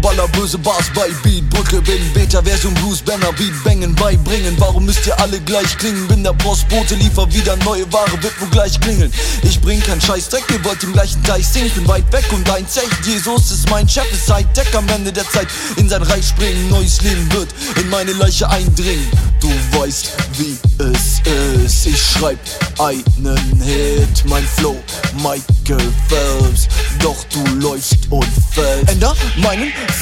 baller böse Bars bei Beat. Brücke bin Beta-Version Blues, Banner, Beat, Bangen beibringen. Warum müsst ihr alle gleich klingen? Bin der Postbote, liefer wieder neue Ware, wird wohl gleich klingeln. Ich bring kein Scheißdreck, ihr wollt im gleichen Teich singen. Ich bin weit weg und eins echt, Jesus ist mein Chef, ist Hightech am Ende der Zeit. In sein Reich springen, neues Leben wird in meine Leiche eindringen. Du weißt, wie es ist, ich schreib einen Hit, mein Flow, Michael Phelps. Doch du läufst und fällst. Änder meinen